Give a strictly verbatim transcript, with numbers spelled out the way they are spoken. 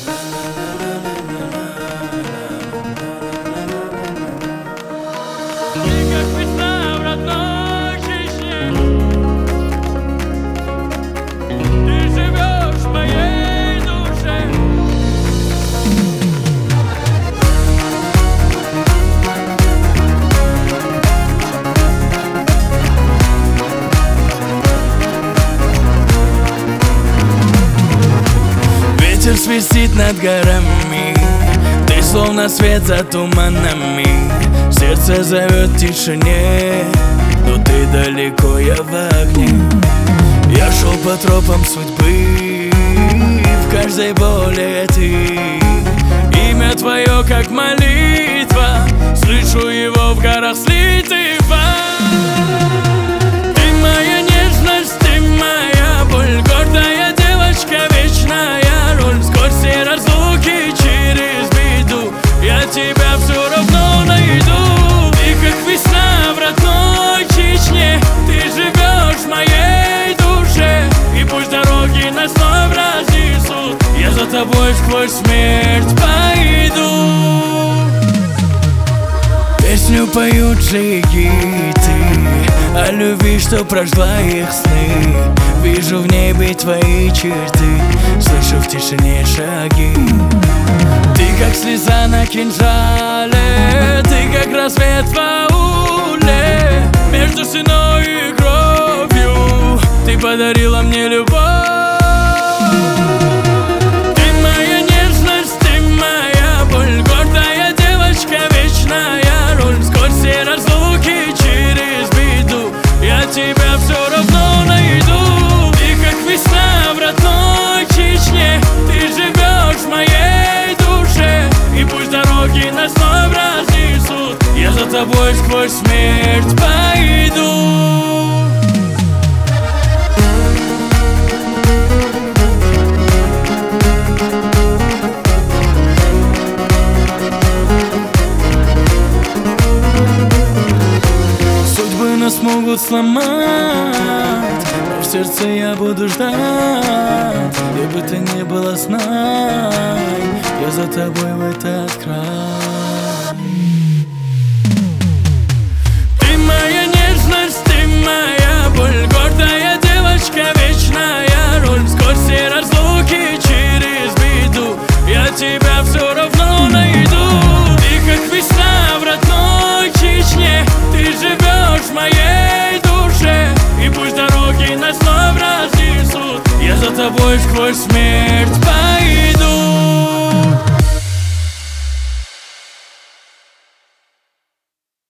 Ветер свистит над горами, ты словно свет за туманами. Сердце зовет в тишине, но ты далеко, я в огне. Я шел по тропам судьбы, в каждой боли ты. Имя твое как молитва, слышу его в горах слитого. Ты моя нежность, ты моя боль, гордая девочка, вечная роль. Сквозь все разлуки, через беду, я тебя все равно найду. Ты как весна в родной Чечне, ты живешь в моей душе. И пусть дороги нас вновь разнесут, я за тобой сквозь смерть пойду. Песню поют джигиты о любви, что прожгла их сны. Вижу в небе твои черты, слышу в тишине шаги. Ты как слеза на кинжале, ты как рассвет в ауле. Между стеной и кровью ты подарила мне любовь. Ты моя нежность, ты моя боль, гордая девочка, вечная роль. Сквозь все разлуки, через беду, я тебя все равно найду. Ты как весна в родной Чечне, ты живешь в моей душе. И пусть дороги нас вновь разнесут, я за тобой сквозь смерть пойду. Судьбы нас могут сломать, но в сердце я буду ждать. Где бы ты ни была, знай, я за тобой в этот край. Ты моя нежность, ты моя боль, гордая девочка, вечная роль. Сквозь все разлуки, через беду, я тебя все равно найду. Ты как весна в родной Чечне, ты живешь в моей душе. И пусть дороги нас вновь разнесут, я за тобой сквозь смерть пойду.